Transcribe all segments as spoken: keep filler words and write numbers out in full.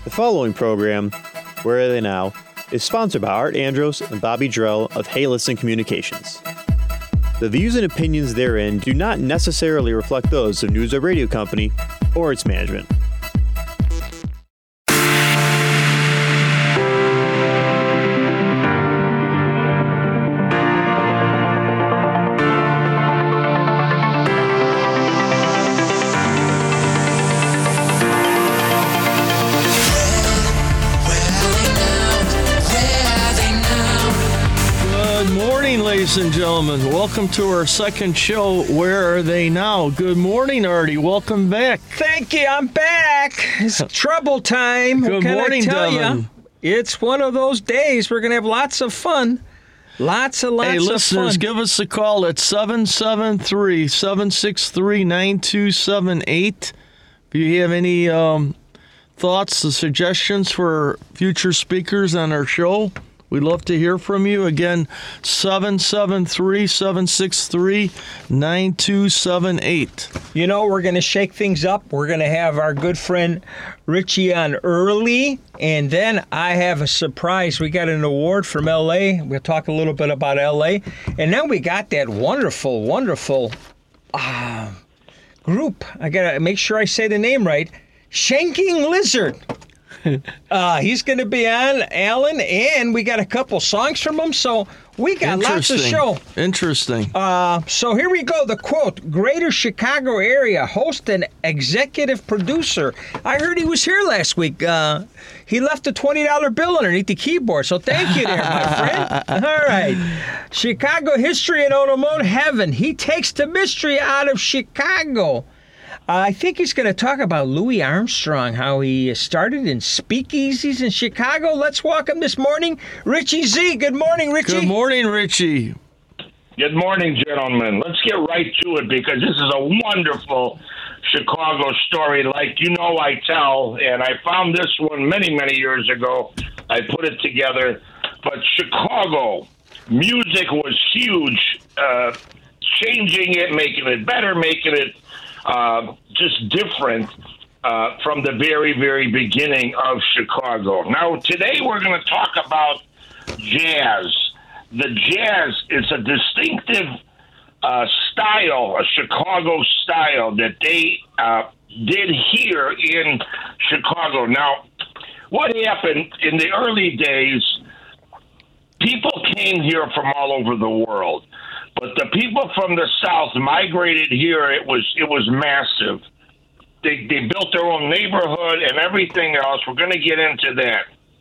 The following program, Where Are They Now, is sponsored by Art Andros and Bobby Drell of Hey Listen Communications. The views and opinions therein do not necessarily reflect those of News Web Radio Company or its management. Ladies and gentlemen, welcome to our second show, Where Are They Now? Good morning, Artie. Welcome back. Thank you. I'm back. It's trouble time. Good what can morning, I tell Devin. you? It's one of those days. We're going to have lots of fun. Lots and lots hey, of listeners, fun. give us a call at seven seven three, seven six three, nine two seven eight. If you have any um, thoughts or suggestions for future speakers on our show, we'd love to hear from you. Again, seven seven three, seven six three, nine two seven eight. You know, we're going to shake things up. We're going to have our good friend Richie on early, and then I have a surprise. We got an award from L A. We'll talk a little bit about L A. And then we got that wonderful, wonderful uh, group. I got to make sure I say the name right. Shanking Lizard. Uh, he's going to be on, Alan, and we got a couple songs from him, so we got lots of show. Interesting. Uh, so here we go. The quote, Greater Chicago area host and executive producer. I heard he was here last week. Uh, he left a twenty dollar bill underneath the keyboard, so thank you there, my friend. All right. Chicago history and Onomone heaven. He takes the mystery out of Chicago. Uh, I think he's going to talk about Louis Armstrong, how he started in speakeasies in Chicago. Let's welcome this morning, Richie Z. Good morning, Richie. Good morning, Richie. Good morning, gentlemen. Let's get right to it because this is a wonderful Chicago story like you know I tell, and I found this one many, many years ago. I put it together. But Chicago, music was huge, uh, changing it, making it better, making it Uh, just different uh, from the very, very beginning of Chicago. Now, today we're going to talk about jazz. The jazz is a distinctive uh, style, a Chicago style that they uh, did here in Chicago. Now, what happened in the early days, people came here from all over the world. But the people from the South migrated here. It was it was massive. They they built their own neighborhood and everything else. We're going to get into that.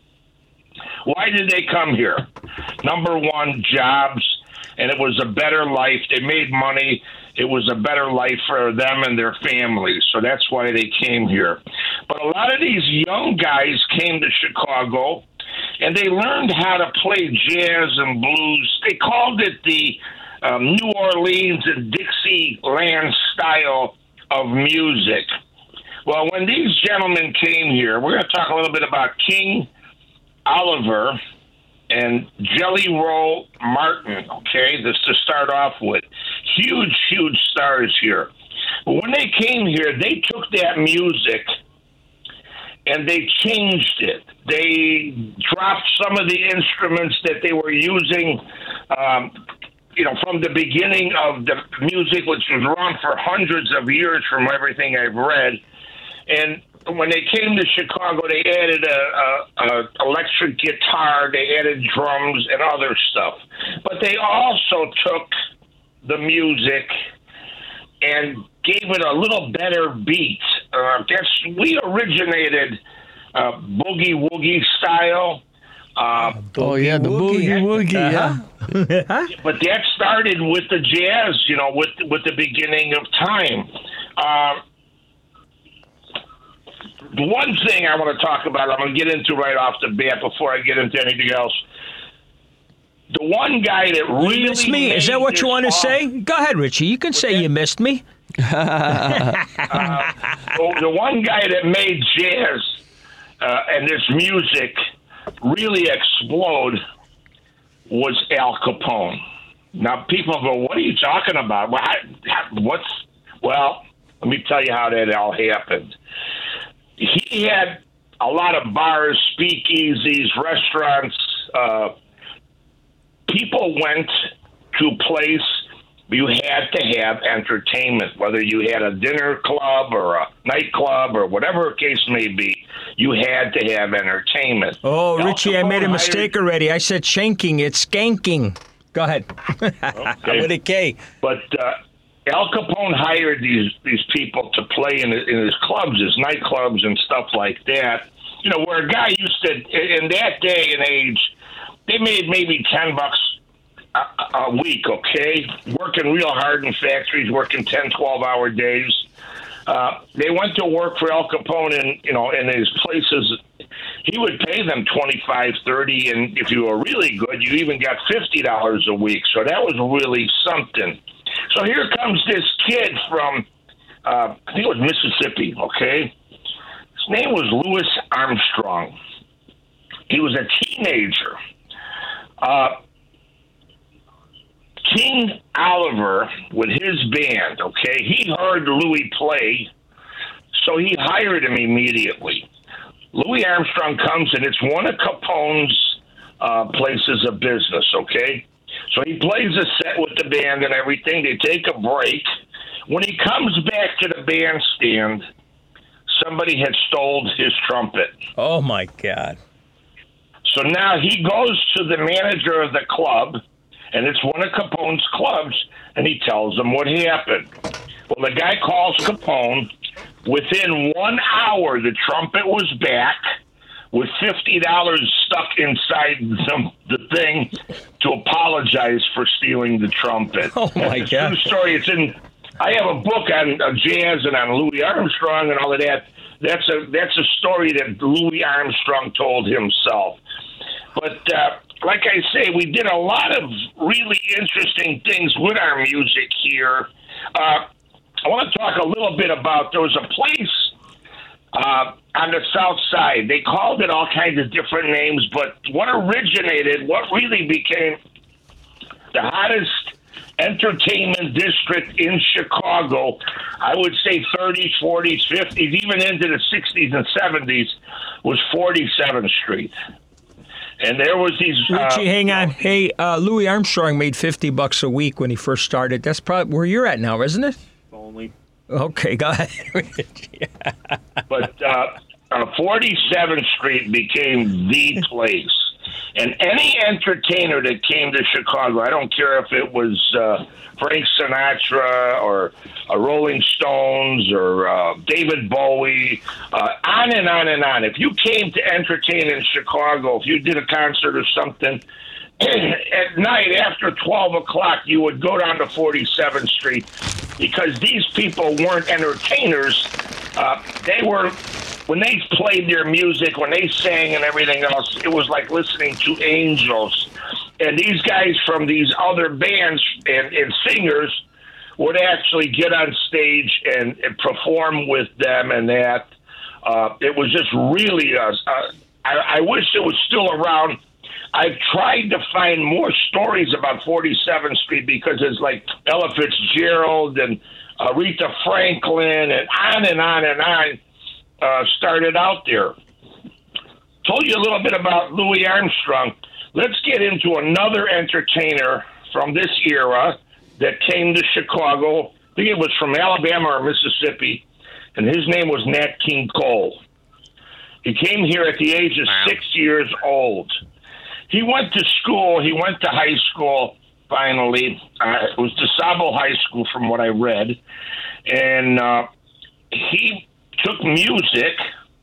Why did they come here? Number one, jobs, and it was a better life. They made money. It was a better life for them and their families. So that's why they came here. But a lot of these young guys came to Chicago, and they learned how to play jazz and blues. They called it the Um, New Orleans and Dixieland style of music. Well, when these gentlemen came here, we're going to talk a little bit about King Oliver and Jelly Roll Martin, okay? This to start off with. Huge, huge stars here. But when they came here, they took that music and they changed it. They dropped some of the instruments that they were using um you know, from the beginning of the music, which was around for hundreds of years from everything I've read. And when they came to Chicago, they added a, a, a electric guitar, they added drums and other stuff. But they also took the music and gave it a little better beat. Uh, that's, we originated uh, boogie woogie style. Uh, oh, yeah, the boogie woogie, uh-huh. yeah. But that started with the jazz, you know, with with the beginning of time. Uh, the one thing I want to talk about, I'm going to get into right off the bat before I get into anything else. The one guy that really you missed me. Is that what you want to say? Go ahead, Richie. You can say you missed me. uh, the one guy that made jazz uh, and this music really explode was Al Capone. Now, people go, what are you talking about? Well, how, how, what's, well, let me tell you how that all happened. He had a lot of bars, speakeasies, restaurants. Uh, people went to a place you had to have entertainment, whether you had a dinner club or a nightclub or whatever the case may be. You had to have entertainment. Oh, Al Richie, I made a Capone mistake hired- already. I said shanking. It's skanking. Go ahead. Okay. With a K. But uh, Al Capone hired these these people to play in, in his clubs, his nightclubs and stuff like that. You know, where a guy used to, in that day and age, they made maybe ten bucks a, a week, okay? Working real hard in factories, working ten, twelve-hour days. Uh, they went to work for Al Capone in, you know, in his places. He would pay them twenty-five, thirty, and if you were really good, you even got fifty dollars a week. So that was really something. So here comes this kid from, uh, I think it was Mississippi, okay? His name was Louis Armstrong. He was a teenager. Uh, King Oliver, with his band, okay, he heard Louis play, so he hired him immediately. Louis Armstrong comes, and it's one of Capone's uh, places of business, okay? So he plays a set with the band and everything. They take a break. When he comes back to the bandstand, somebody had stole his trumpet. Oh, my God. So now he goes to the manager of the club, and it's one of Capone's clubs, and he tells him what happened. Well, the guy calls Capone. Within one hour, the trumpet was back with fifty dollars stuck inside the, the thing to apologize for stealing the trumpet. Oh, my It's God. a true story. It's in. I have a book on uh, jazz and on Louis Armstrong and all of that. That's a that's a story that Louis Armstrong told himself. But uh, like I say, we did a lot of really interesting things with our music here. Uh, I want to talk a little bit about, there was a place uh, on the south side. They called it all kinds of different names, but what originated, what really became the hottest entertainment district in Chicago, I would say thirties, forties, fifties, even into the sixties and seventies, was forty-seventh Street. And there was these... Richie, uh, hang on. Hey, uh, Louis Armstrong made fifty bucks a week when he first started. That's probably where you're at now, isn't it? Only. Okay, go ahead. But uh, uh, forty-seventh Street became the place. And any entertainer that came to Chicago, I don't care if it was uh, Frank Sinatra or uh, Rolling Stones or uh, David Bowie, uh, on and on and on. If you came to entertain in Chicago, if you did a concert or something, at night after twelve o'clock, you would go down to forty-seventh Street because these people weren't entertainers. Uh, they were... When they played their music, when they sang and everything else, it was like listening to angels. And these guys from these other bands and, and singers would actually get on stage and, and perform with them and that. Uh, it was just really, a, a, I, I wish it was still around. I've tried to find more stories about forty-seventh Street because it's like Ella Fitzgerald and Aretha Franklin and on and on and on. Uh, started out there. Told you a little bit about Louis Armstrong. Let's get into another entertainer from this era that came to Chicago. I think it was from Alabama or Mississippi, and his name was Nat King Cole. He came here at the age of Wow. six years old. He went to school. He went to high school, finally. Uh, it was DeSable High School from what I read. And uh, he... took music.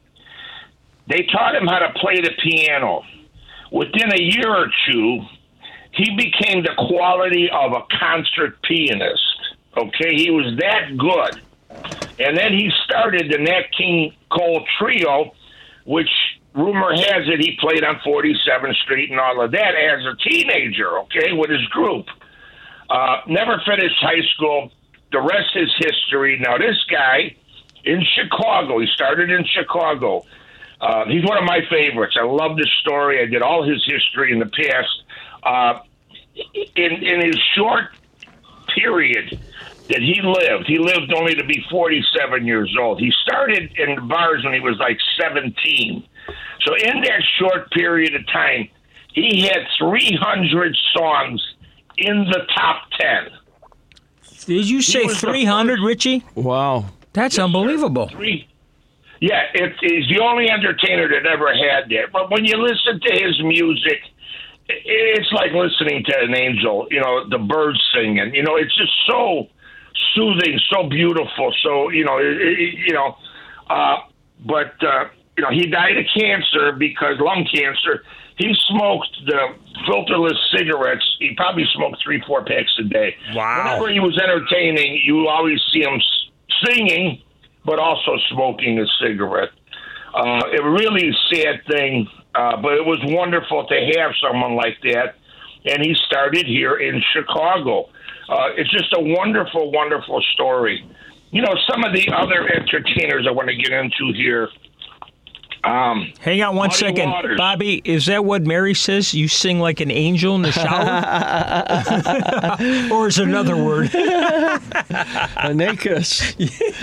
They taught him how to play the piano. Within a year or two, he became the quality of a concert pianist. Okay, he was that good. And then he started the Nat King Cole Trio, which rumor has it he played on forty-seventh Street and all of that as a teenager, okay, with his group. Uh, never finished high school. The rest is history. Now, this guy... in Chicago. He started in Chicago. Uh, he's one of my favorites. I love this story. I did all his history in the past. Uh, in, in his short period that he lived. He lived only to be forty-seven years old. He started in the bars when he was like seventeen. So in that short period of time, he had three hundred songs in the top ten. Did you say three hundred, Richie? Wow. That's yes, unbelievable. Three. Yeah, it, he's the only entertainer that ever had that. But when you listen to his music, it's like listening to an angel, you know, the birds singing. You know, it's just so soothing, so beautiful. So, you know, it, it, you know, uh, but, uh, you know, he died of cancer because lung cancer. He smoked the filterless cigarettes. He probably smoked three, four packs a day. Wow. Whenever he was entertaining, you always see him singing, but also smoking a cigarette. Uh, it really is a sad thing, uh, but it was wonderful to have someone like that. And he started here in Chicago. Uh, it's just a wonderful, wonderful story. You know, some of the other entertainers I want to get into here. Um, Hang on one Muddy second. Waters. Bobby, is that what Mary says? You sing like an angel in the shower? Or is it another word? Aeneas.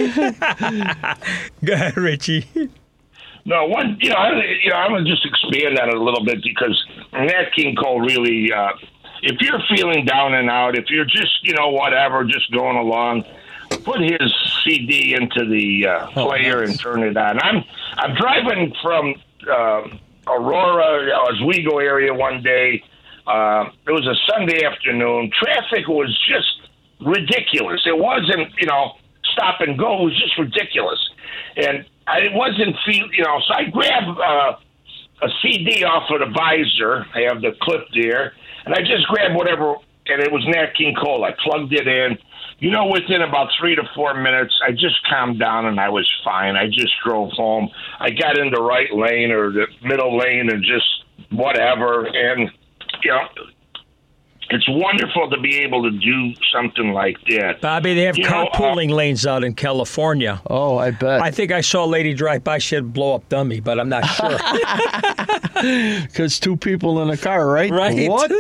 Go ahead, Richie. No, one, you know, I, you know, I'm going to just expand on it a little bit because Nat King Cole really, uh, if you're feeling down and out, if you're just, you know, whatever, just going along, put his C D into the uh, player oh, nice. and turn it on. I'm I'm driving from uh, Aurora, Oswego area one day. Uh, it was a Sunday afternoon. Traffic was just ridiculous. It wasn't, you know, stop and go. It was just ridiculous. And I wasn't feel, you know, so I grabbed uh, a C D off of the visor. I have the clip there. And I just grabbed whatever, and it was Nat King Cole. I plugged it in. You know, within about three to four minutes, I just calmed down and I was fine. I just drove home. I got in the right lane or the middle lane and just whatever. And, you know, it's wonderful to be able to do something like that. Bobby, they have you carpooling know, uh, lanes out in California. Oh, I bet. I think I saw a lady drive by. She had a blow-up dummy, but I'm not sure. Because two people in a car, right? Right. What?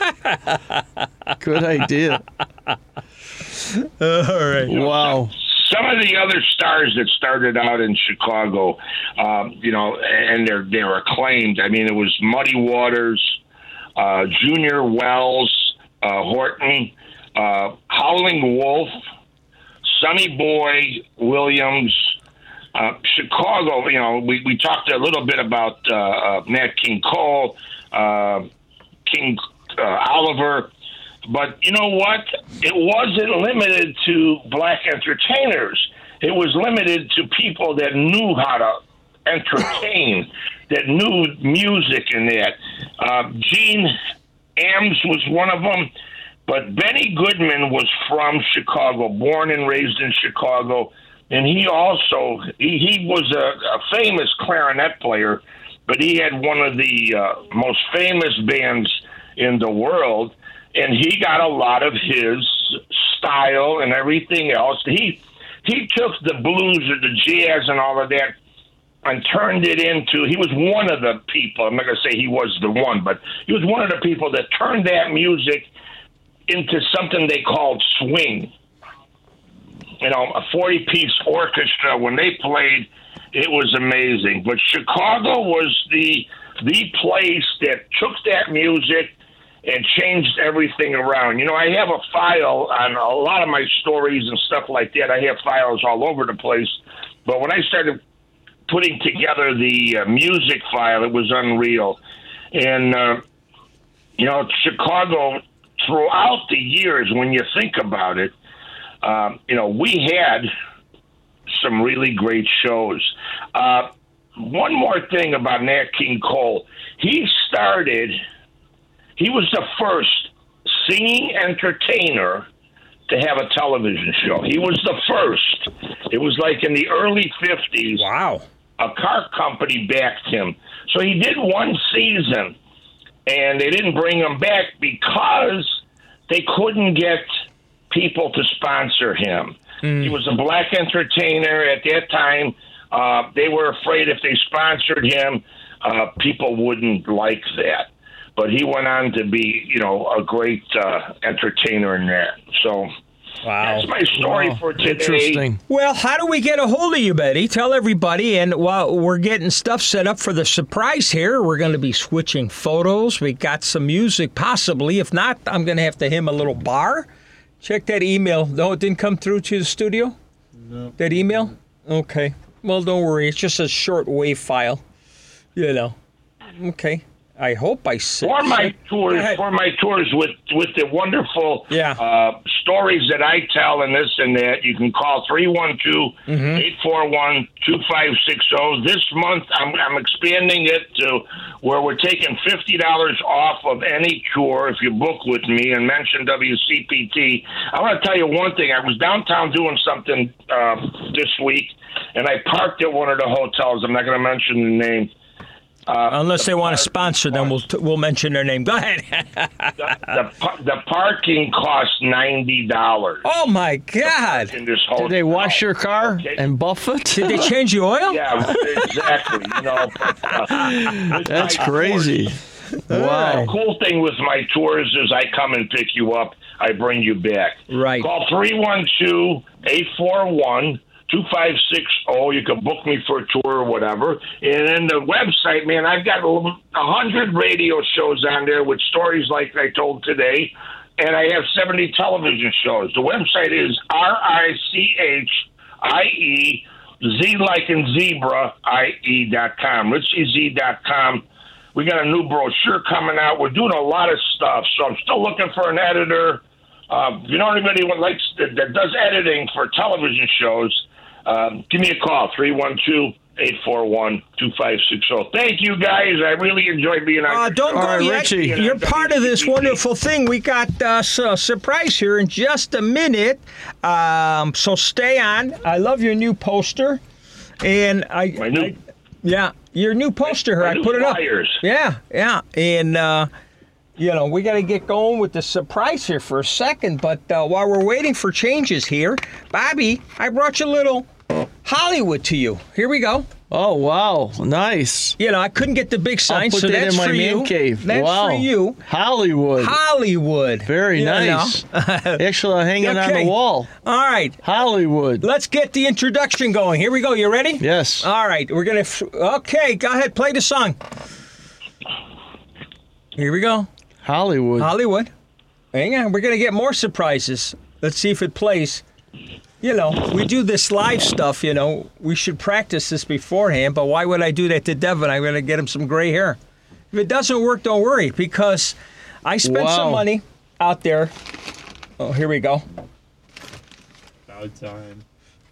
Good idea. Uh, all right. Wow. Some of the other stars that started out in Chicago, um, you know, and they're they're acclaimed. I mean, it was Muddy Waters, uh, Junior Wells, uh, Horton, uh, Howling Wolf, Sonny Boy Williams, uh, Chicago. You know, we, we talked a little bit about uh, uh, Nat King Cole, uh, King uh, Oliver. But you know what? It wasn't limited to black entertainers. It was limited to people that knew how to entertain, that knew music and that. Uh, Gene Ames was one of them. But Benny Goodman was from Chicago, born and raised in Chicago. And he also, he, he was a, a famous clarinet player, but he had one of the uh, most famous bands in the world. And he got a lot of his style and everything else. He he took the blues or the jazz and all of that and turned it into, he was one of the people, I'm not going to say he was the one, but he was one of the people that turned that music into something they called swing. You know, a forty-piece orchestra, when they played, it was amazing. But Chicago was the the place that took that music and changed everything around. You know, I have a file on a lot of my stories and stuff like that. I have files all over the place. But when I started putting together the uh, music file, it was unreal. And, uh, you know, Chicago, throughout the years, when you think about it, uh, you know, we had some really great shows. Uh, one more thing about Nat King Cole. He started... He was the first singing entertainer to have a television show. He was the first. It was like in the early fifties. Wow. A car company backed him. So he did one season, and they didn't bring him back because they couldn't get people to sponsor him. Mm. He was a black entertainer at that time. Uh, they were afraid if they sponsored him, uh, people wouldn't like that. But he went on to be, you know, a great uh, entertainer in that. So, Wow. That's my story Wow, for today. interesting. Well, how do we get a hold of you, Betty? Tell everybody. And while we're getting stuff set up for the surprise here, we're going to be switching photos. We got some music, possibly. If not, I'm going to have to him a little bar. Check that email. No, it didn't come through to the studio? No. That email? Okay. Well, don't worry. It's just a short wave file. You know. Okay. I hope I said. For my Go tours, ahead. for my tours with with the wonderful Yeah. uh, stories that I tell and this and that, you can call three one two, eight four one, two five six zero. This month, I'm, I'm expanding it to where we're taking fifty dollars off of any tour if you book with me and mention W C P T. I want to tell you one thing. I was downtown doing something uh, this week, and I parked at one of the hotels. I'm not going to mention the name. Uh, Unless they want to sponsor, then we'll t- we'll mention their name. Go ahead. the, the, par- the parking costs ninety dollars. Oh my God! In this hotel. Did they wash your car Okay. and buff it? Did they change the oil? Yeah, exactly. You know, but, uh, That's my crazy. tours- Wow. The cool thing with my tours is I come and pick you up. I bring you back. Right. Call three one two, eight four one, two five six zero. You can book me for a tour or whatever. And then the website, man, I've got a hundred radio shows on there with stories like I told today. And I have seventy television shows. The website is R I C H I E Z like in zebra, I E dot com, richie z dot com. We got a new brochure coming out. We're doing a lot of stuff. So I'm still looking for an editor. Uh, if you know anybody who likes that, that does editing for television shows, um, give me a call, three one two, eight four one, two five six zero. Thank you, guys. I really enjoyed being on Uh, your don't show. go right, yet. Richie. You're part of this wonderful thing. We got uh, a surprise here in just a minute. Um, so stay on. I love your new poster. And I, My new- I- yeah, your new poster here. My I new put it up. flyers. Yeah, yeah. And, uh, you know, we got to get going with the surprise here for a second. But uh, while we're waiting for changes here, Bobby, I brought you a little Hollywood to you. Here we go. Oh, wow. Nice. You know, I couldn't get the big I'll sign, put so that that's in my for man you. cave. That's wow. for you. Hollywood. Hollywood. Very You know. nice. Actually, I'll hang it on Okay. the wall. All right, Hollywood. let's get the introduction going. Here we go. You ready? Yes. All right, we're gonna. F- okay, go ahead. Play the song. Here we go. Hollywood. Hollywood. Hang on. We're gonna get more surprises. Let's see if it plays. You know, we do this live stuff. You know, we should practice this beforehand. But why would I do that to Devin? I'm gonna get him some gray hair. If it doesn't work, don't worry, because I spent Wow. some money out there. Oh, here we go. About time.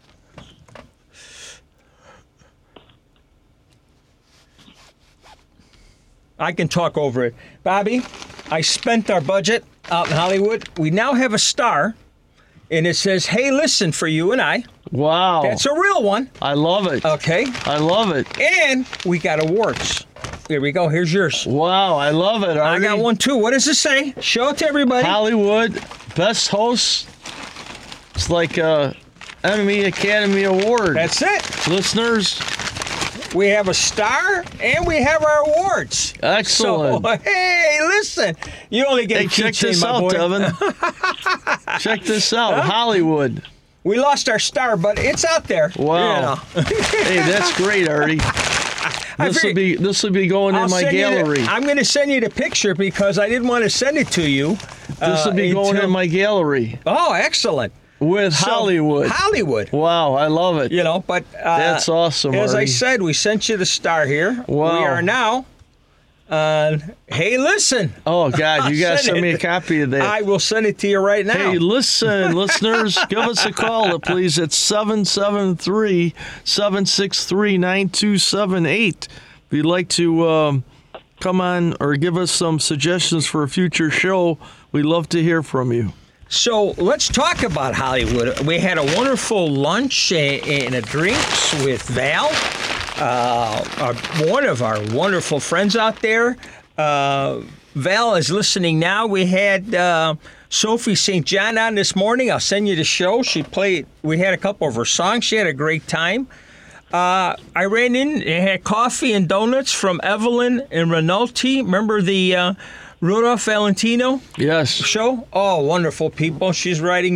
I can talk over it. Bobby, I spent our budget out in Hollywood. We now have a star, and it says, "Hey, listen," for you and I. Wow. That's a real one, I love it. okay? I love it. And we got awards. Here we go. Here's yours. Wow. I love it. I Artie. got one too. What does it say? Show it to everybody. Hollywood Best Host. It's like a Emmy Academy Award. That's it. Listeners, We have a star, and we have our awards. excellent. So, hey, listen. You only get Hey, a check keychain, this my out, boy. Devin. Check this out. Hollywood. We lost our star, but it's out there. Wow. You know. Hey, that's great, Artie. This will figured- be this will be going I'll in my send you the- gallery. I'm going to send you the picture because I didn't want to send it to you. This will uh, be going until- in my gallery Oh, excellent. with So, Hollywood. Hollywood. Wow, I love it. You know, but uh, That's awesome, As I Artie. said, we sent you the star here. Wow. We are now on Hey Listen. Oh God, you gotta Send send me a it. copy of that. I will send it to you right now. Hey, listen, listeners, give us a call, please, at seven seven three, seven six three, nine two seven eight. If you'd like to um, come on or give us some suggestions for a future show, we'd love to hear from you. So let's talk about Hollywood. We had a wonderful lunch and, and a drinks with Val, uh, our, one of our wonderful friends out there. Uh, Val is listening now. We had uh, Sophie Saint John on this morning. I'll send you the show. She played. We had a couple of her songs. She had a great time. Uh, I ran in and had coffee and donuts from Evelyn and Renalti. Remember the uh, Rudolph Valentino Yes. show? Oh, wonderful people. She's writing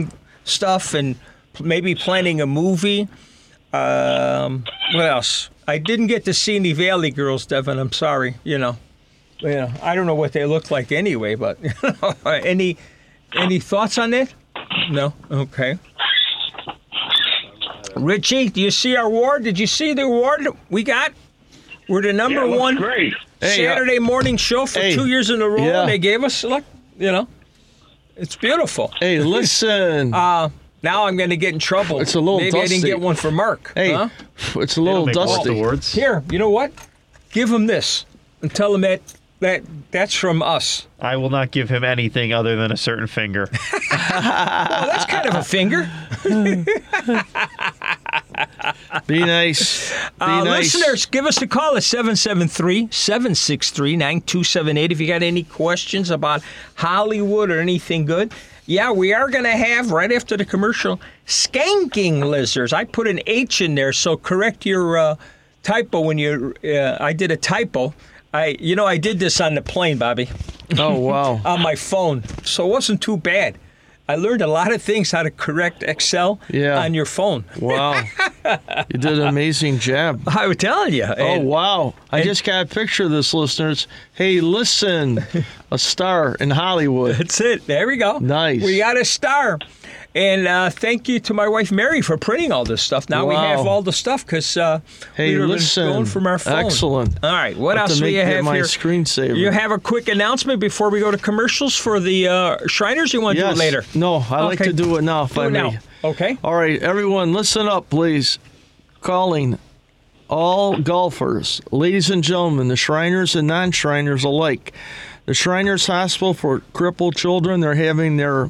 stuff and maybe planning a movie. Um, what else? I didn't get to see any Valley Girls, Devin. I'm sorry. You know, you know, I don't know what they look like anyway. But any any thoughts on that? No. Okay. Richie, do you see our award? Did you see the award we got? We're the number Yeah, it looks one great. Hey, uh, Saturday morning show for hey, two years in a row. yeah. They gave us, look, you know, it's beautiful. Hey, listen. Uh, now I'm going to get in trouble. It's a little Maybe I didn't dusty. get one for Mark. hey, Huh? it's a little Make dusty. awards. Here, you know what? Give him this and tell him that, that that's from us. I will not give him anything other than a certain finger. Oh, that's kind of a finger. Be nice. Be Uh, nice. Listeners, give us a call at seven seven three, seven six three, nine two seven eight if you got any questions about Hollywood or anything good. Yeah, we are going to have, right after the commercial, skanking lizards. I put an H in there, so correct your uh, typo when you, uh, I did a typo. I, you know, I did this on the plane, Bobby, Oh, wow. on my phone, so it wasn't too bad. I learned a lot of things how to correct Excel Yeah. on your phone. Wow. You did an amazing job. I was telling you. Oh, wow. I just got a picture of this, listeners. Hey, listen, a star in Hollywood. That's it. There we go. Nice. We got a star. And uh, thank you to my wife, Mary, for printing all this stuff. Now we Wow. have all the stuff because uh, Hey, we were listen. going from our phone. Excellent. All right. What Have else to do make you that have my here? screensaver. You have a quick announcement before we go to commercials for the uh, Shriners? You want to yes. do it later? No, I like Okay. to do it now, if Do I it may. now. Okay. All right, everyone, listen up, please. Calling all golfers, ladies and gentlemen, the Shriners and non-Shriners alike. The Shriners Hospital for Crippled Children, they're having their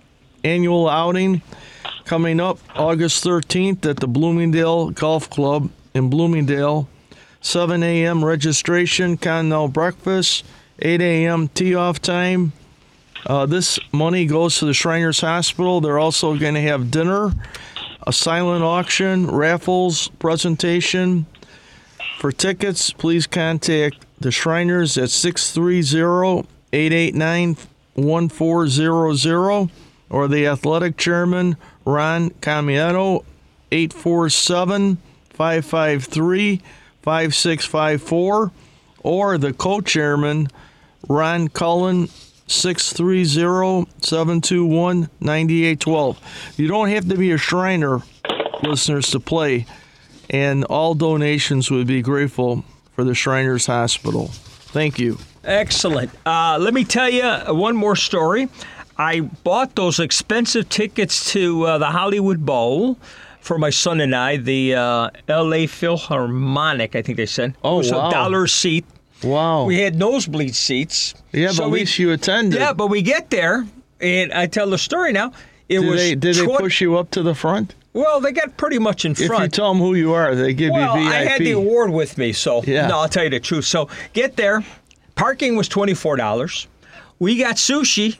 annual outing coming up August thirteenth at the Bloomingdale Golf Club in Bloomingdale. seven a.m. registration, continental breakfast, eight a.m. tee-off time. Uh, this money goes to the Shriners Hospital. They're also going to have dinner, a silent auction, raffles, presentation. For tickets, please contact the Shriners at six three zero, eight eight nine, one four zero zero or the athletic chairman, Ron Camietto, eight four seven, five five three, five six five four, or the co-chairman, Ron Cullen, six three zero, seven two one, nine eight one two. You don't have to be a Shriner, listeners, to play, and all donations would be grateful for the Shriners Hospital. Thank you. Excellent. Uh, let me tell you one more story. I bought those expensive tickets to uh, the Hollywood Bowl for my son and I, the uh, L A Philharmonic, I think they said. Oh, it was wow. a dollar a seat. Wow. We had nosebleed seats. Yeah, but So at we- least you attended. Yeah, but we get there, and I tell the story now. It Did was they, did they twen- push you up to the front? Well, they got pretty much in If you front. tell them who you are, they give Well, you V I P. I had the award with me, so Yeah. no, I'll tell you the truth. So get there. Parking was twenty-four dollars. We got sushi,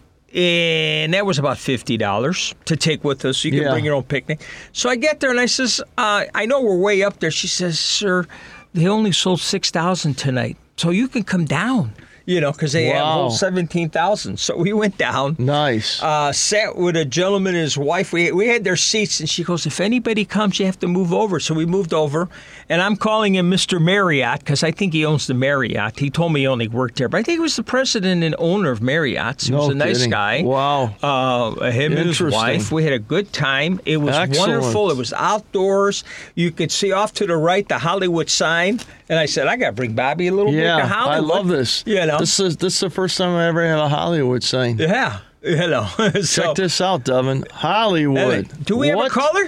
and that was about fifty dollars to take with us. You can Yeah. bring your own picnic. So I get there, and I says, uh, I know we're way up there. She says, sir, they only sold six thousand tonight, so you can come down, you know, because they have a Wow. whole seventeen thousand. So we went down. Nice. Uh, sat with a gentleman and his wife. We we had their seats, and she goes, "If anybody comes, you have to move over." So we moved over, and I'm calling him Mister Marriott because I think he owns the Marriott. He told me he only worked there, but I think he was the president and owner of Marriott's. He was No a nice kidding. guy. Wow. Uh, him and his Interesting. wife. We had a good time. It was Excellent. wonderful. It was outdoors. You could see off to the right the Hollywood sign, and I said, "I got to bring Bobby a little bit Yeah, of Hollywood." I love this. You know. This is this is the first time I ever had a Hollywood sign. Yeah. You know. so, Check this out, Devin. Hollywood. do we have What? a caller?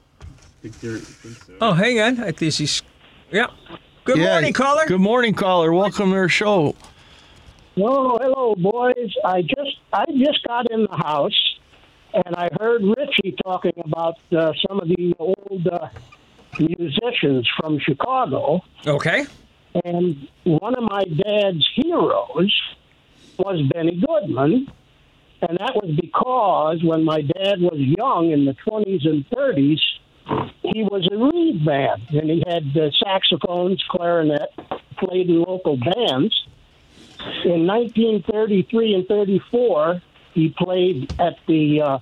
think they're- I think so. Oh, hang on. I think he's. Yeah. Good Yeah, morning, caller. Good morning, caller. Welcome to our show. Oh, hello, boys. I just I just got in the house, and I heard Richie talking about uh, some of the old uh, musicians from Chicago. Okay. And one of my dad's heroes was Benny Goodman. And that was because when my dad was young in the twenties and thirties, he was a reed man. And he had uh, saxophones, clarinet, played in local bands. In nineteen thirty-three and thirty-four, he played at the uh,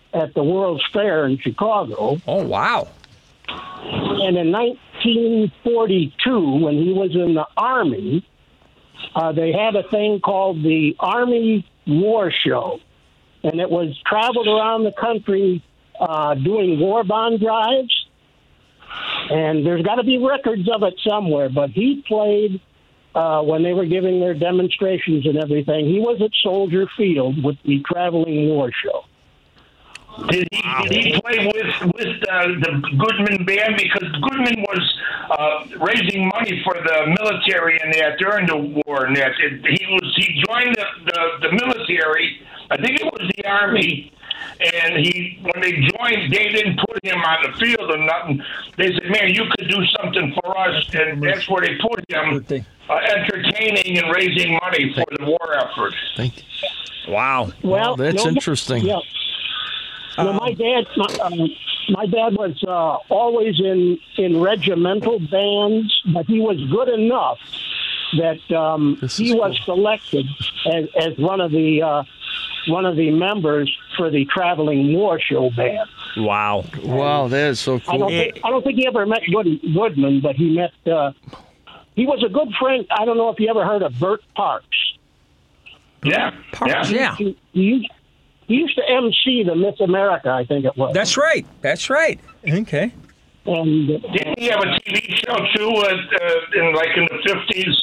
at the World's Fair in Chicago. Oh, wow. And in nineteen forty-two, when he was in the Army, uh, they had a thing called the Army War Show. And it was traveled around the country uh, doing war bond drives. And there's got to be records of it somewhere. But he played uh, when they were giving their demonstrations and everything. He was at Soldier Field with the Traveling War Show. Did he, did he play with with uh, the Goodman Band? Because Goodman was uh, raising money for the military and that during the war. And that it, he was he joined the, the, the military. I think it was the Army. And he, when they joined, they didn't put him on the field or nothing. They said, "Man, you could do something for us," and that's where they put him, uh, entertaining and raising money for the war effort. Thank you. Wow. Well, that's no, interesting. Yeah. No, my dad, my, uh, my dad was uh, always in, in regimental bands, but he was good enough that um, he was cool. selected as, as one of the uh, one of the members for the Traveling War Show band. Wow. Wow, that is so cool. I don't think, I don't think he ever met Good, Goodman, but he met. Uh, he was a good friend. I don't know if you ever heard of Bert Parks. Yeah. Parks, yeah. He, he, used, he used to M C the Miss America, I think it was. That's right. That's right. Okay. And uh, didn't he have a T V show too, uh, uh, in like in the fifties?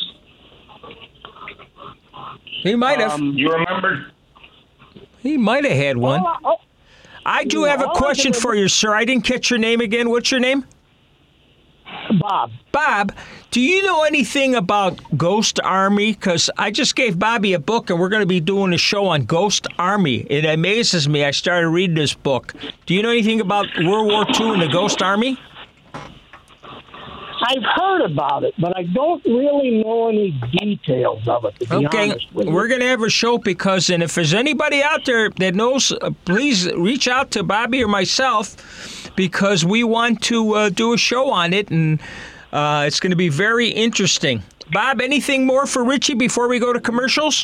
He might have. Um, You remember? He might have had one. oh, oh, I do have a question for you, sir. I didn't catch your name again. What's your name? Bob. Bob, do you know anything about Ghost Army? Because I just gave Bobby a book, and we're going to be doing a show on Ghost Army. It amazes me. I started reading this book. Do you know anything about World War Two and the Ghost Army? I've heard about it, but I don't really know any details of it, to be Okay, honest with you. we're going to have a show because, and if there's anybody out there that knows, uh, please reach out to Bobby or myself because we want to uh, do a show on it, and uh, it's going to be very interesting. Bob, anything more for Richie before we go to commercials?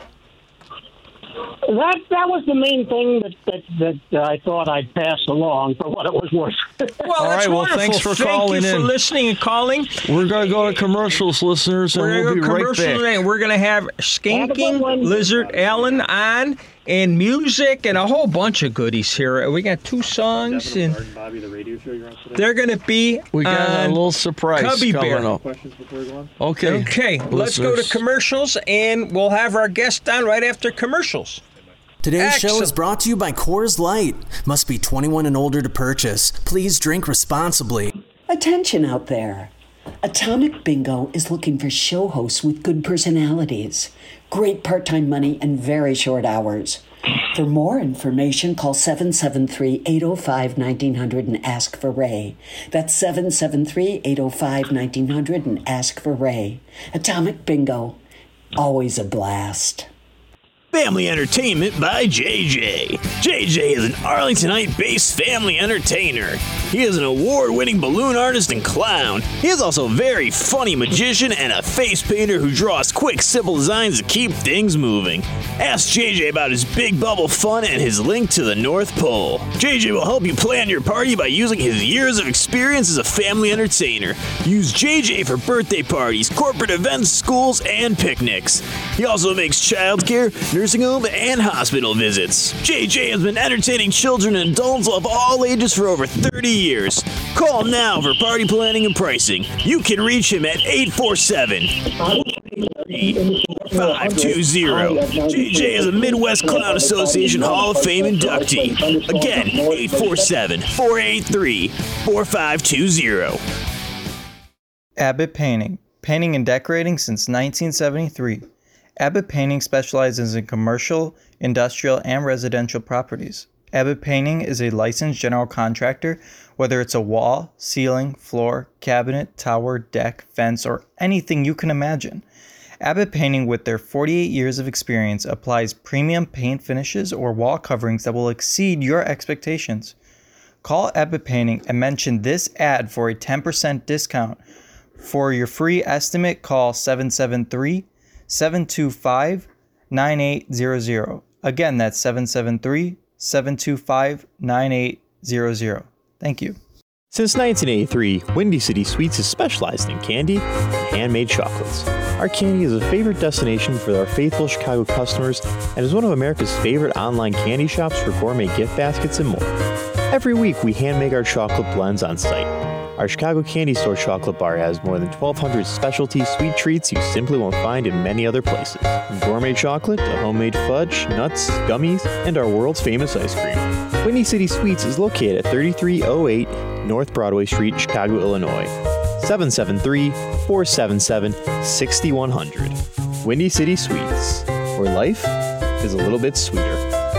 That that was the main thing that that, that uh, I thought I'd pass along for what it was worth. Well, All that's right, well, wonderful. thanks for Thank calling you for in. listening and calling. We're going to go to commercials, listeners, and We're we'll going be to right commercial back. today, and we're going to have Have a good Skanking one. Lizard Allen on, and music, and a whole bunch of goodies here. We got two songs, Devin and Hart and Bobby, the radio show you're on today. they're going to be We got a on little surprise Cubby coming Bear. up. Questions before we go on? Okay. Okay, let's go to Listeners. commercials, and we'll have our guest on right after commercials. Today's show Excellent. is brought to you by Coors Light. Must be twenty-one and older to purchase. Please drink responsibly. Attention out there. Atomic Bingo is looking for show hosts with good personalities, great part-time money, and very short hours. For more information, call seven seven three, eight oh five, nineteen hundred and ask for Ray. That's seven seven three, eight oh five, nineteen hundred and ask for Ray. Atomic Bingo. Always a blast. Family Entertainment by J J. J J is an Arlingtonite-based family entertainer. He is an award-winning balloon artist and clown. He is also a very funny magician and a face painter who draws quick, simple designs to keep things moving. Ask J J about his Big Bubble Fun and his link to the North Pole. J J will help you plan your party by using his years of experience as a family entertainer. Use J J for birthday parties, corporate events, schools, and picnics. He also makes childcare, nursing home, and hospital visits. J J has been entertaining children and adults of all ages for over thirty years. Call now for party planning and pricing. You can reach him at eight four seven, four five two zero. J J is a Midwest Clown Association Hall of Fame inductee. Again, eight four seven, four eight three, four five two zero. Abbott Painting. Painting and decorating since nineteen seventy-three. Abbott Painting specializes in commercial, industrial, and residential properties. Abbott Painting is a licensed general contractor, whether it's a wall, ceiling, floor, cabinet, tower, deck, fence, or anything you can imagine. Abbott Painting, with their forty-eight years of experience, applies premium paint finishes or wall coverings that will exceed your expectations. Call Abbott Painting and mention this ad for a ten percent discount. For your free estimate, call seven seven three, seven two five, nine eight zero zero. Again, that's seven seven three, seven two five, nine eight zero zero. Thank you. Since nineteen eighty-three, Windy City Sweets has specialized in candy and handmade chocolates. Our candy is a favorite destination for our faithful Chicago customers and is one of America's favorite online candy shops for gourmet gift baskets and more. Every week, we hand make our chocolate blends on site. Our Chicago Candy Store chocolate bar has more than twelve hundred specialty sweet treats you simply won't find in many other places. From gourmet chocolate to homemade fudge, nuts, gummies, and our world's famous ice cream. Windy City Sweets is located at thirty-three oh eight North Broadway Street, Chicago, Illinois. seven seven three, four seven seven, six one zero zero. Windy City Sweets, where life is a little bit sweeter.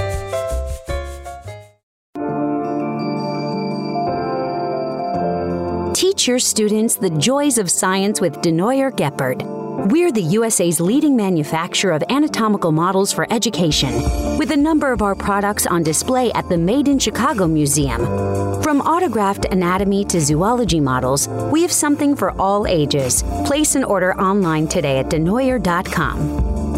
Teach your students the joys of science with Denoyer Geppert. We're the U S A's leading manufacturer of anatomical models for education, with a number of our products on display at the Made in Chicago Museum. From autographed anatomy to zoology models, we have something for all ages. Place an order online today at denoyer dot com.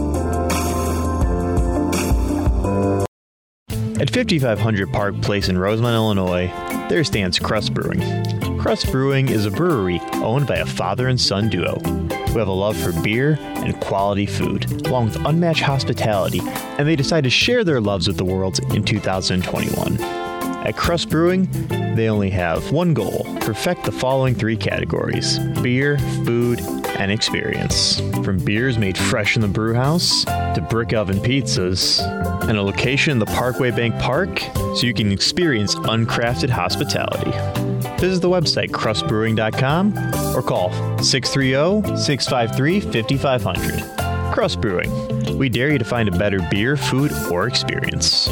At fifty-five hundred Park Place in Rosemont, Illinois, there stands Crust Brewing. Crust Brewing is a brewery owned by a father and son duo who have a love for beer and quality food, along with unmatched hospitality, and they decided to share their loves with the world in two thousand twenty-one. At Crust Brewing, they only have one goal: perfect the following three categories: beer, food, and experience. From beers made fresh in the brew house, to brick oven pizzas, and a location in the Parkway Bank Park so you can experience uncrafted hospitality. Visit the website crust brewing dot com or call six three zero, six five three, five five zero zero. Crust Brewing. We dare you to find a better beer, food, or experience.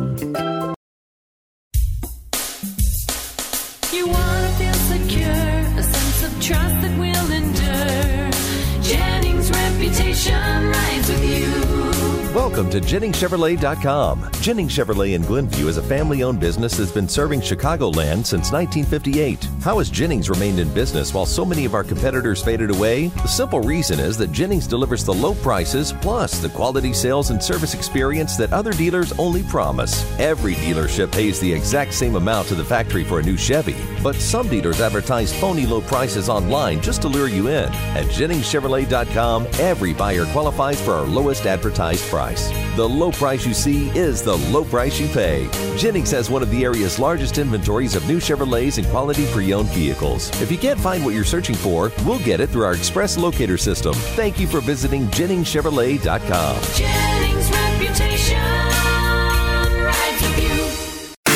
You want to feel secure, a sense of trust that will endure. Jennings' reputation rides with you. Welcome to Jennings Chevrolet dot com. Jennings Chevrolet in Glenview is a family-owned business that's been serving Chicagoland since nineteen fifty-eight. How has Jennings remained in business while so many of our competitors faded away? The simple reason is that Jennings delivers the low prices plus the quality sales and service experience that other dealers only promise. Every dealership pays the exact same amount to the factory for a new Chevy, but some dealers advertise phony low prices online just to lure you in. At Jennings Chevrolet dot com, every buyer qualifies for our lowest advertised price. The low price you see is the low price you pay. Jennings has one of the area's largest inventories of new Chevrolets and quality pre-owned vehicles. If you can't find what you're searching for, we'll get it through our express locator system. Thank you for visiting Jennings Chevrolet dot com. Jennings' reputation rides with you.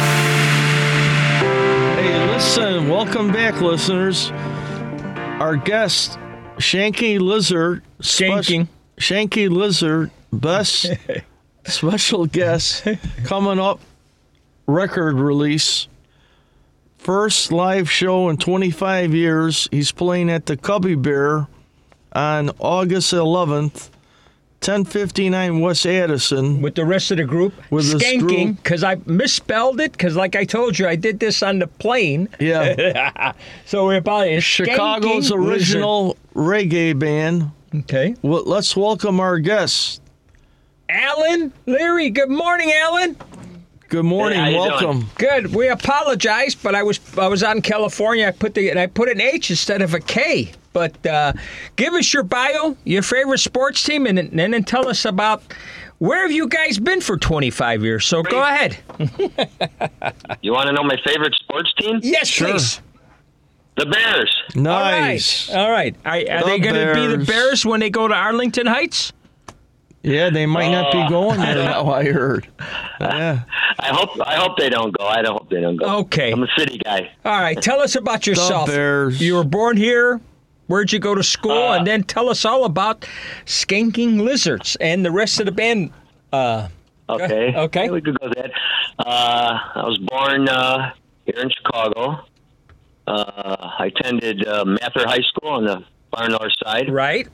Hey, listen, welcome back, listeners. Our guest, Shanky Lizard. Shanking. Shanky Lizard, best special guest coming up, record release. First live show in twenty-five years. He's playing at the Cubby Bear on August eleventh, ten fifty-nine West Addison. With the rest of the group. With the Skanking, because I misspelled it, because like I told you, I did this on the plane. Yeah. So we're about it. Chicago's Skanking original Lizard. reggae band. Okay. Well, let's welcome our guest. Alan Leary. Good morning, Alan. Good morning. Hey, how you Welcome. doing? Good. We apologize, but I was I was out in California. I put the and I put an H instead of a K. But uh, give us your bio, your favorite sports team, and, and then tell us about where have you guys been for twenty-five years. So go ahead. You want to know my favorite sports team? Yes, Sure. please. The Bears. Nice. All right. All right. Are, are The they going to be the Bears. Bears when they go to Arlington Heights? Yeah, they might not be Uh, going there now, I heard. Yeah. I hope I hope they don't go. I don't hope they don't go. Okay. I'm a city guy. All right. Tell us about yourself. Bears. You were born here. Where'd you go to school? Uh, and then tell us all about Skanking Lizards and the rest of the band. Uh, Okay. Okay. Yeah, we could go that. Uh, I was born uh, here in Chicago. Uh, I attended uh, Mather High School on the far north side. Right.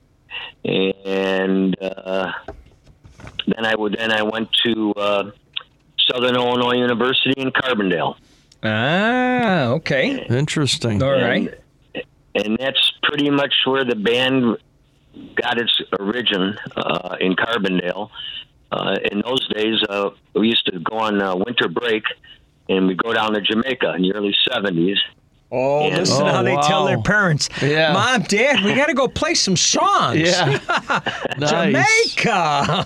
And uh, then I would then I went to uh, Southern Illinois University in Carbondale. Ah, okay. Interesting. All right. And, and that's pretty much where the band got its origin, uh, in Carbondale. uh, in those days, uh, we used to go on uh, winter break, and we'd go down to Jamaica in the early seventies. Oh, And- listen to Oh, how they tell wow. their parents. Yeah. Mom, Dad, we got to go play some songs. Yeah. Nice. Jamaica.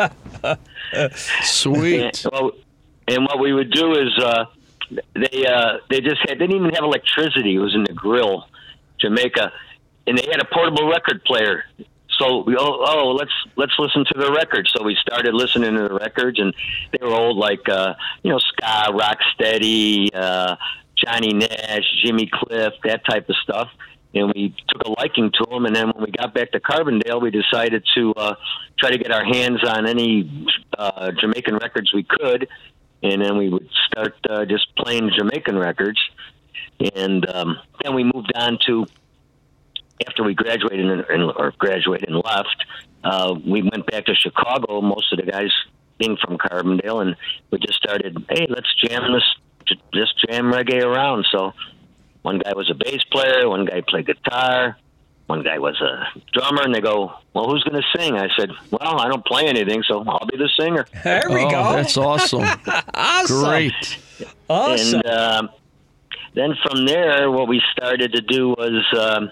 Sweet. And, well, and what we would do is uh, they uh, they just had they didn't even have electricity. It was in the grill, Jamaica, and they had a portable record player. So we oh, oh let's let's listen to the records. So we started listening to the records, and they were old like uh, you know ska, Rocksteady, uh, Johnny Nash, Jimmy Cliff, that type of stuff. And we took a liking to them. And then when we got back to Carbondale, we decided to uh, try to get our hands on any uh, Jamaican records we could. And then we would start uh, just playing Jamaican records. And um, then we moved on to, after we graduated and, and, or graduated and left, uh, we went back to Chicago, most of the guys being from Carbondale, and we just started, hey, let's jam this, just jam reggae around. So one guy was a bass player, one guy played guitar, one guy was a drummer, and they go, well, who's going to sing? I said, well, I don't play anything, so I'll be the singer. There we Oh, go. that's awesome. Awesome. Great. Awesome. And um, then from there, what we started to do was um,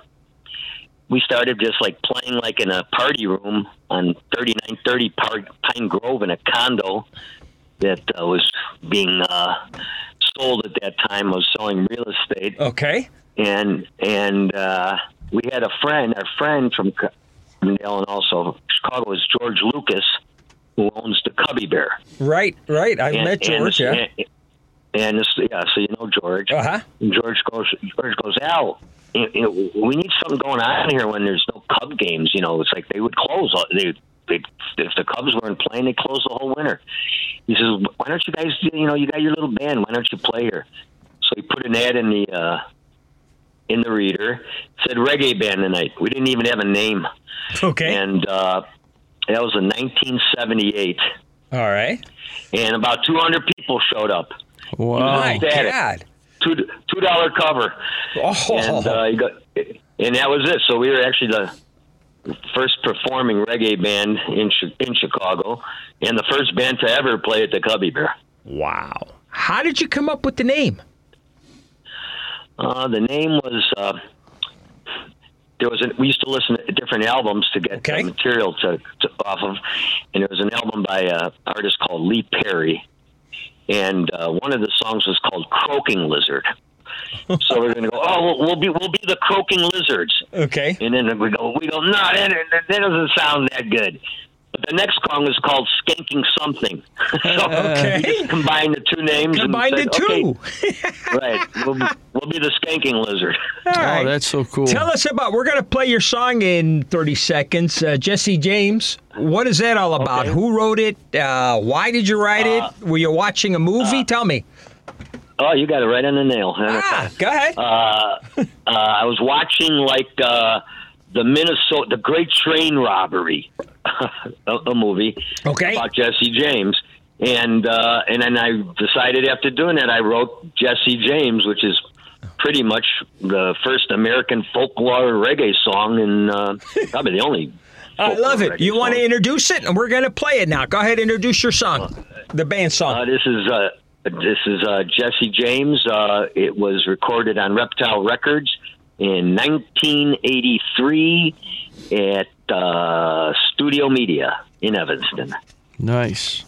we started just like playing like in a party room on thirty-nine thirty Pine Grove in a condo that uh, was being uh, sold at that time. I was selling real estate. Okay. And and uh, we had a friend, our friend from Carbondale and also Chicago is George Lucas, who owns the Cubby Bear. Right, right. I And- met George, and, yeah. And, and this, yeah, so you know George. Uh-huh. And George goes, George goes, Al, you you know, we need something going on here when there's no Cub games. You know, it's like they would close. They, they, if the Cubs weren't playing, they closed the whole winter. He says, why don't you guys, you know, you got your little band. Why don't you play here? So he put an ad in the uh, in the reader. It said reggae band tonight. We didn't even have a name. Okay. And uh, that was in nineteen seventy-eight. All right. And about two hundred people showed up. Wow. My Ecstatic. God. Two two dollar cover. Oh. And uh, you got, and that was it. So we were actually the first performing reggae band in Chi- in Chicago, and the first band to ever play at the Cubby Bear. Wow. How did you come up with the name? Uh, the name was uh, there was an, we used to listen to different albums to get Okay. uh, material to, to off of, and there was an album by an artist called Lee Perry, and uh, one of the songs was called "Croaking Lizard." So we're going to go, oh, we'll, we'll be we'll be the Croaking Lizards. Okay. And then we go, we go, no, that, that, that doesn't sound that good. But the next song is called Skanking Something. So Okay. we just combined the two names. Combined and the said, two. Okay, right. We'll, we'll be the Skanking Lizard. All right. Oh, that's so cool. Tell us about, we're going to play your song in thirty seconds. Uh, Jesse James, what is that all about? Okay. Who wrote it? Uh, why did you write Uh, it? Were you watching a movie? uh, Tell me. Oh, you got it right on the nail. Ah, go ahead. Uh, uh, I was watching like uh, the Minnesota, the Great Train Robbery, a, a movie Okay. about Jesse James, and uh, and then I decided after doing that I wrote Jesse James, which is pretty much the first American folklore reggae song, and uh, probably the only. I love folklore it. You reggae want to song. introduce it? And we're going to play it now. Go ahead, introduce your song, the band song. Uh, this is uh, this is uh, Jesse James. Uh, it was recorded on Reptile Records in nineteen eighty-three at uh, Studio Media in Evanston. Nice.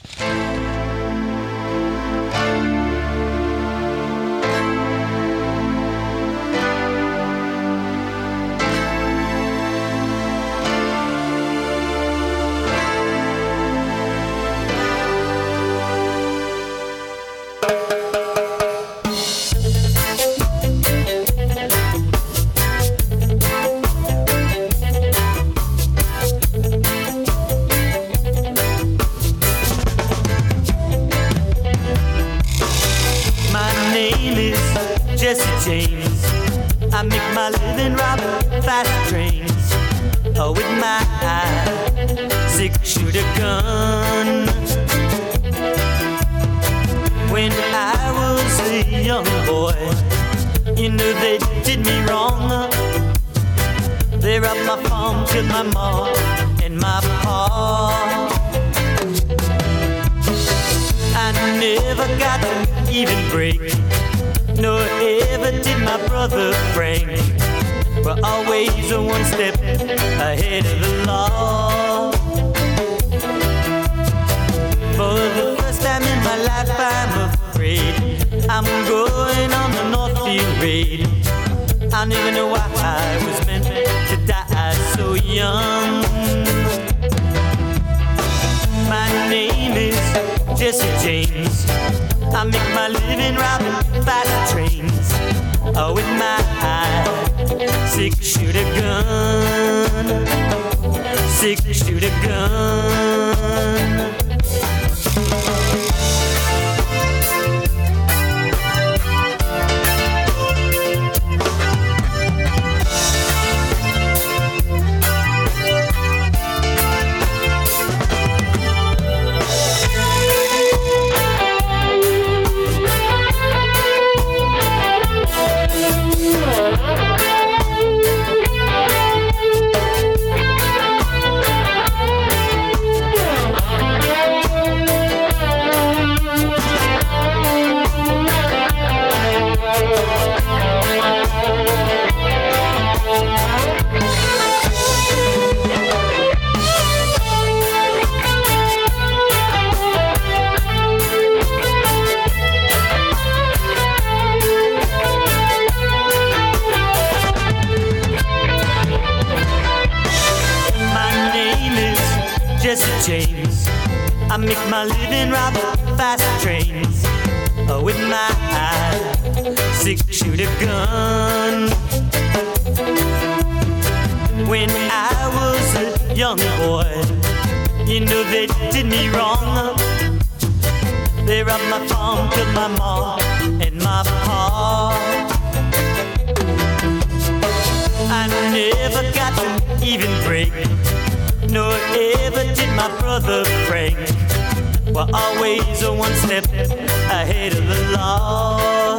My name is Jesse James. I make my living robbing fast trains oh, with my six-shooter gun. When I was a young boy, you know they did me wrong. They robbed my farm, killed my ma and my pa. never got an even break, nor ever did my brother Frank. We're always a one step ahead of the law. For the first time in my life, I'm afraid I'm going on the Northfield raid. I never know why I was meant to die so young. My name is Jesse James. I make my living robbing fast trains, oh, with my six-shooter gun, six-shooter gun. James, I make my living robbing fast trains, oh, with my six-shooter gun. When I was a young boy, you know they did me wrong. They robbed my farm, killed my mom and my pa. I never got an even break, nor ever did my brother Frank. We're always a one step ahead of the law.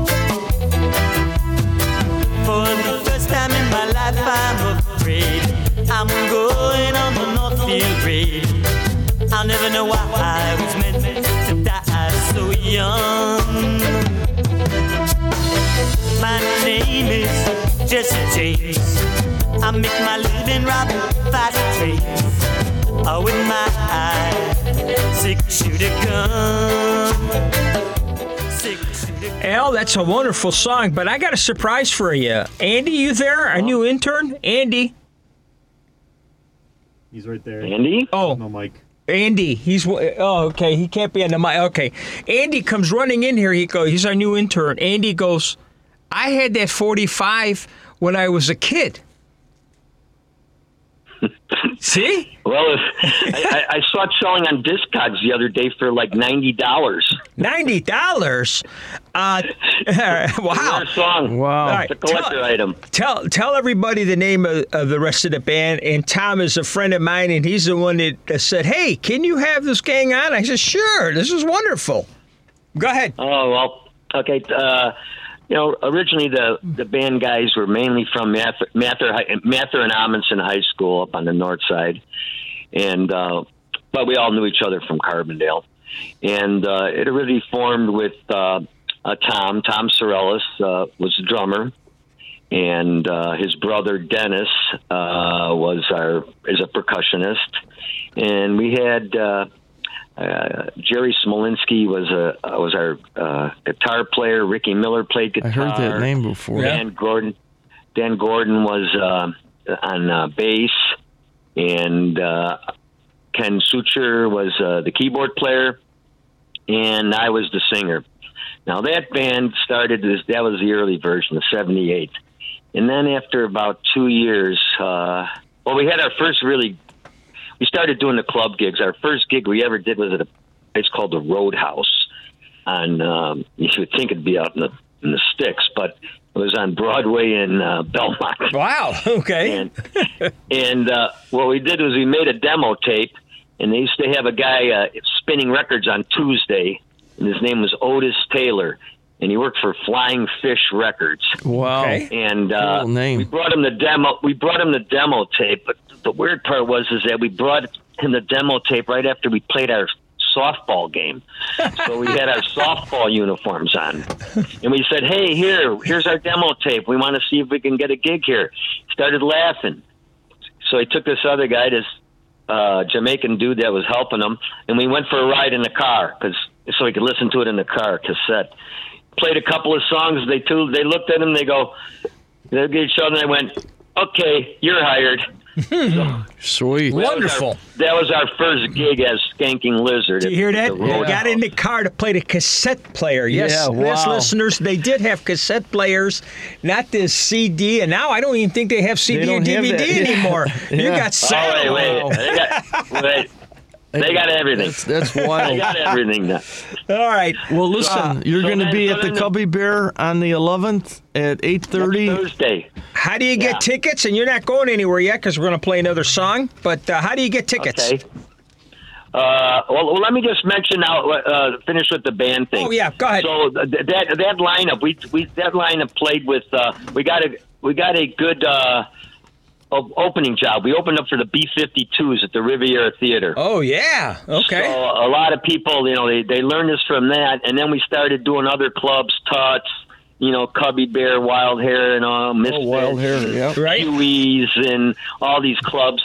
For the first time in my life, I'm afraid I'm going on the Northfield raid. I'll never know why I was meant to die so young. My name is Jesse James. I make my living robbing fast trains, oh, with my six-shooter gun. Six-shooter gun. Al, that's a wonderful song, but I got a surprise for you. Andy, you there? Our new intern? Andy? He's right there. Andy? Oh. No mic. Andy, he's oh okay. He can't be on the mic. Okay, Andy comes running in here. He goes, he's our new intern. Andy goes, I had that forty-five when I was a kid. See? Well, if, I, I saw it selling on Discogs the other day for like ninety dollars. Ninety dollars? Uh, wow! Song. Wow! It's a collector tell, item. Tell tell everybody the name of, of the rest of the band. And Tom is a friend of mine, and he's the one that said, "Hey, can you have this gang on?" I said, "Sure. This is wonderful." Go ahead. Oh well, okay. Uh, You know, originally the, the band guys were mainly from Mather, Mather, Mather and Amundsen High School up on the north side, and uh, but we all knew each other from Carbondale, and uh, it really formed with uh, uh, Tom. Tom Sorellis uh, was the drummer, and uh, his brother Dennis uh, was our is a percussionist, and we had. Uh, Uh, Jerry Smolinski was a uh, was our uh, guitar player. Ricky Miller played guitar. I heard that name before. Dan Gordon, Dan Gordon was uh, on uh, bass, and uh, Ken Sucher was uh, the keyboard player, and I was the singer. Now that band started. This, that was the early version, the seventy-eight, and then after about two years, uh, well, we had our first really. We started doing the club gigs. Our first gig we ever did was at a place called the Roadhouse. On um, you would think it'd be out in the in the sticks, but it was on Broadway in uh, Belmont. Wow. Okay. And, and uh, what we did was we made a demo tape, and they used to have a guy uh, spinning records on Tuesday, and his name was Otis Taylor, and he worked for Flying Fish Records. Wow. Okay. And uh, cool name. we brought him the demo. We brought him the demo tape, but the weird part was is that we brought him the demo tape right after we played our softball game. So we had our softball uniforms on. And we said, hey, here, here's our demo tape. We want to see if we can get a gig here. Started laughing. So he took this other guy, this uh, Jamaican dude that was helping him, and we went for a ride in the car, cause, so he could listen to it in the car, cassette. Played a couple of songs. They too, they looked at him. They go, they looked at each other, and they went, okay, you're hired. So, Sweet. Wonderful. That was, our, that was our first gig as Skanking Lizard. Do you hear that? Yeah. Got in the car to play the cassette player. Yes, Yeah, yes, wow. listeners, they did have cassette players, not this C D. And now I don't even think they have C D They or don't have D V D that. Yeah. anymore. You Yeah. got sound. Oh, wait, wait. They got, wait. They got everything. That's, that's They wild. got everything now. All right. Well, listen, Uh, you're so going to then- be so at the then the- Cubby Bear on the eleventh at eight thirty. Thursday. How do you get Yeah. tickets? And you're not going anywhere yet because we're going to play another song. But uh, how do you get tickets? Okay. Uh, well, well, let me just mention now. Uh, finish with the band thing. Oh, yeah, go ahead. So th- that that lineup, we we that lineup played with. Uh, we got a we got a good uh, o- opening job. We opened up for the B fifty-twos at the Riviera Theater. Oh, yeah. Okay. So a lot of people, you know, they they learned us from that, and then we started doing other clubs, Tuts, you know, Cubby Bear, Wild Hair, and all, Misfits, Oh, Wild Hair, yeah. Right. Huey's, and all these clubs.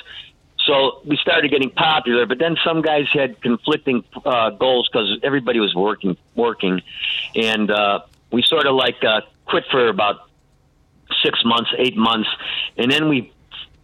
So we started getting popular, but then some guys had conflicting uh, goals because everybody was working, working, and uh, we sort of like uh, quit for about six months, eight months, and then we.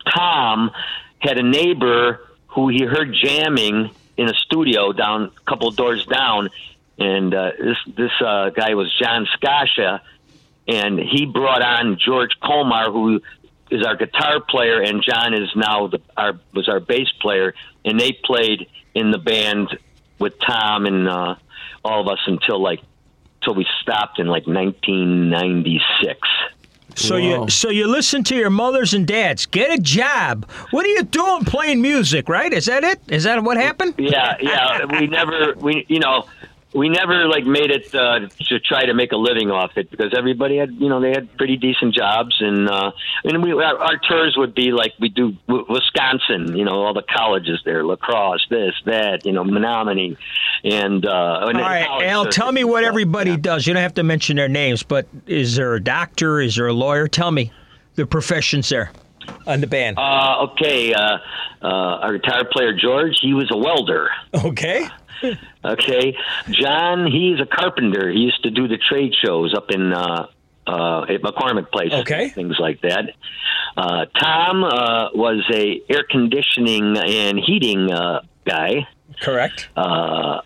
Tom had a neighbor who he heard jamming in a studio down a couple doors down, and uh, this this uh, guy was John Skasha, and he brought on George Komar, who is our guitar player, and John is now the, our was our bass player, and they played in the band with Tom and uh, all of us until like till we stopped in like nineteen ninety-six. So Wow. you so you listen to your mothers and dads. Get a job. What are you doing playing music, right? Is that it? Is that what happened? Yeah, yeah. We never, we you know, we never like made it uh, to try to make a living off it because everybody had, you know, they had pretty decent jobs, and uh, and we our, our tours would be like we do w- Wisconsin, you know, all the colleges there, La Crosse, this, that, you know, Menominee, and uh, All right, Al, tell me what everybody does. You don't have to mention their names, but is there a doctor? Is there a lawyer? Tell me the professions there on the band. Uh, okay, uh, uh, our guitar player George, he was a welder. Okay. Okay, John, he's a carpenter. He used to do the trade shows up in uh, uh, at McCormick Place, okay, things like that. Uh, Tom uh, was a air conditioning and heating uh, guy. Correct. Uh,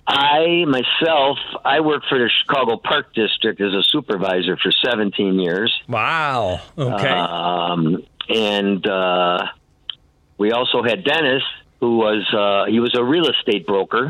I myself, I worked for the Chicago Park District as a supervisor for seventeen years. Wow. Okay. Um, and uh, we also had Dennis, who was uh, he was a real estate broker.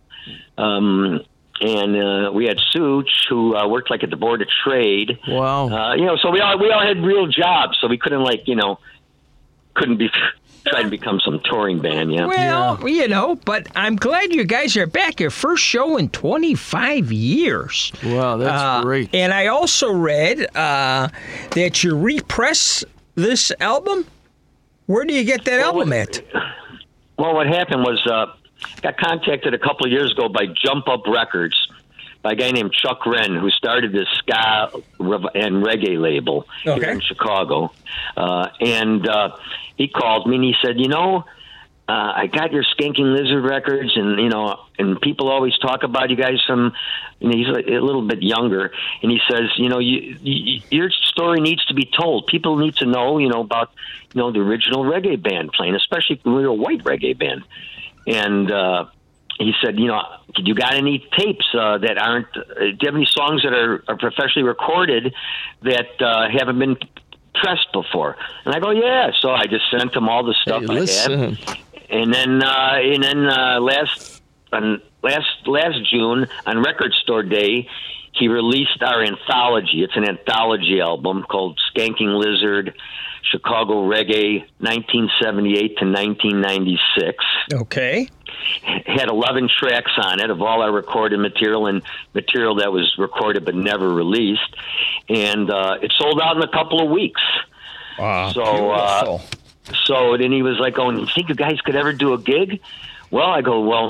Um, and uh, we had Such, who uh, worked like at the Board of Trade. Wow. Uh, you know, so we all we all had real jobs, so we couldn't like you know couldn't be try to become some touring band. Yeah. Well, you know, but I'm glad you guys are back. Your first show in twenty-five years. Wow, that's Uh, great. And I also read uh, that you repress this album. Where do you get that album at? Well, what happened was uh, got contacted a couple of years ago by Jump Up Records by a guy named Chuck Wren, who started this ska and reggae label Okay. here in Chicago. Uh, and uh, he called me and he said, you know, uh, I got your Skanking Lizard records, and you know, and people always talk about you guys from. And he's a, a little bit younger, and he says, you know, you, you, your story needs to be told. People need to know, you know, about you know the original reggae band playing, especially when we were a white reggae band. And uh, he said, you know, you got any tapes uh, that aren't? Uh, do you have any songs that are, are professionally recorded that uh, haven't been pressed before? And I go, yeah. So I just sent him all the stuff Hey, I listen. had. And then, uh, and then uh, last on last last June on Record Store Day, he released our anthology. It's an anthology album called Skanking Lizard, Chicago Reggae, nineteen seventy-eight to nineteen ninety-six. Okay. Had eleven tracks on it of all our recorded material and material that was recorded but never released, and uh, it sold out in a couple of weeks. Wow. So. Uh, So then he was like, "Oh, you think you guys could ever do a gig?" Well, I go, "Well,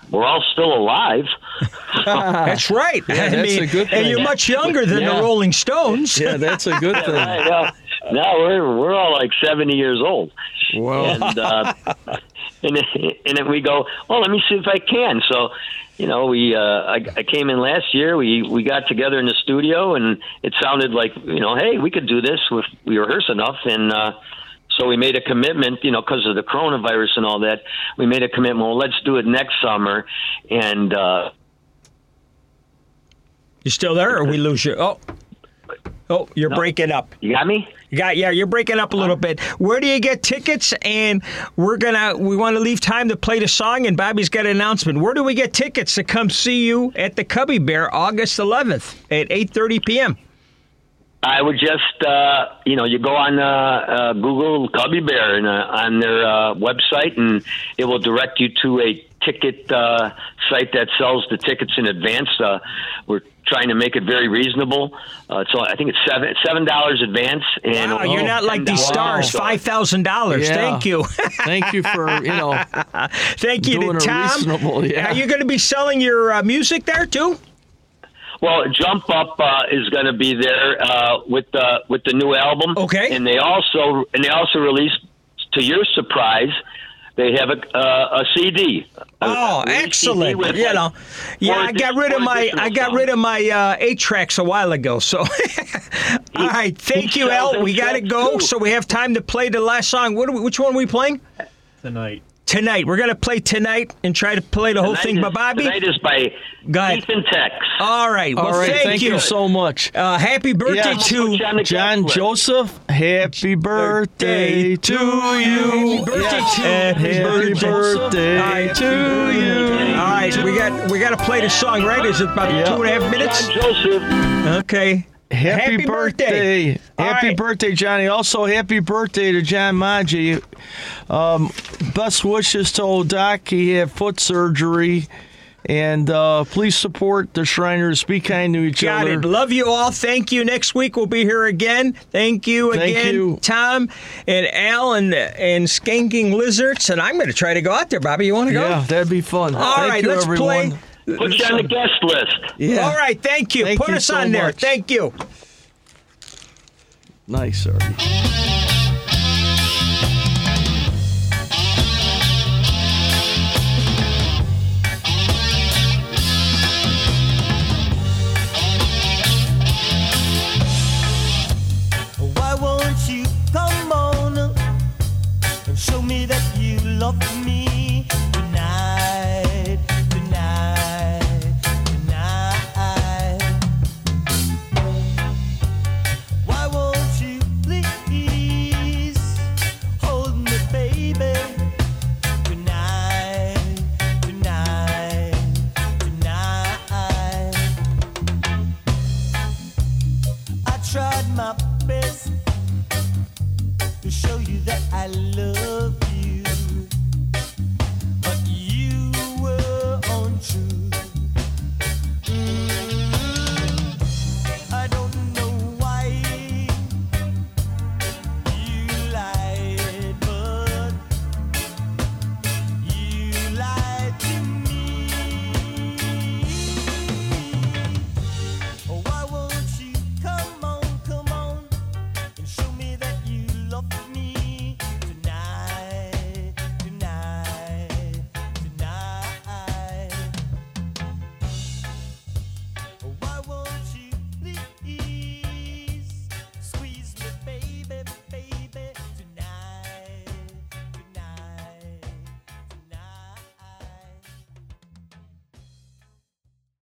we're all still alive. That's right. Yeah, I that's mean, a good thing. And you're much younger than Yeah. the Rolling Stones. Yeah, that's a good thing. Right, yeah. No, we're we're all like seventy years old. Wow. And uh, and and then we go, oh, let me see if I can. So, you know, we uh, I, I came in last year. We we got together in the studio, and it sounded like, you know, hey, we could do this if we rehearse enough. And uh, so we made a commitment, you know, because of the coronavirus and all that. We made a commitment. Well, let's do it next summer. And uh, You still there, or we lose you? Oh, oh, you're No. breaking up. you got me? You got yeah, you're breaking up a little bit. Where do you get tickets? And we're gonna we want to leave time to play the song. And Bobby's got an announcement. Where do we get tickets to come see you at the Cubby Bear August eleventh at eight thirty p.m.? I would just, uh, you know, you go on uh, uh, Google Cubby Bear and, uh, on their uh, website, and it will direct you to a ticket uh, site that sells the tickets in advance. Uh, we're trying to make it very reasonable. Uh, so I think it's seven seven dollars advance. And Wow, you're not like these stars, five thousand dollars. Yeah. Thank you. Thank you for, you know, Thank you doing to a Tom. reasonable, yeah. Are you going to be selling your uh, music there too? Well, Jump Up uh, is going to be there uh, with the with the new album. Okay. And they also and they also released, to your surprise, they have a uh, a C D. Oh, a excellent! with, You like, know, yeah, four I got addi- rid of four my additional I got songs. rid of my uh, eight tracks a while ago. So, all right, thank he you, sells Al. We got to them go, too. so we have time to play the last song. What? Are we, which one are we playing? Tonight. Tonight. We're gonna play Tonight and try to play the whole Tonight thing. is- But Bobby, Tonight is by go ahead. Ethan Tex. All right. Well, All right, thank, thank you so much. Uh, happy birthday Yeah. to John, John Joseph, happy birthday to you. Happy birthday Yes. to- Happy Happy birthday All right. to you. All right, we got we got to play the song, right? Is it about Yeah. two and a half minutes? John Joseph. Okay. Happy, Happy birthday. birthday. All Happy right. birthday, Johnny. Also, happy birthday to John Maggi. Um, best wishes to old Doc. He had foot surgery. And uh, please support the Shriners. Be kind to each Got other. it. Love you all. Thank you. Next week we'll be here again. Thank you Thank again, you. Tom and Al and and Skanking Lizards. And I'm going to try to go out there, Bobby. You want to go? Yeah, that'd be fun. All Thank right, you, let's everyone. play. Put you on the guest list. Yeah. All right, thank you. Thank Put you us so on there. much. Thank you. Nice, sir.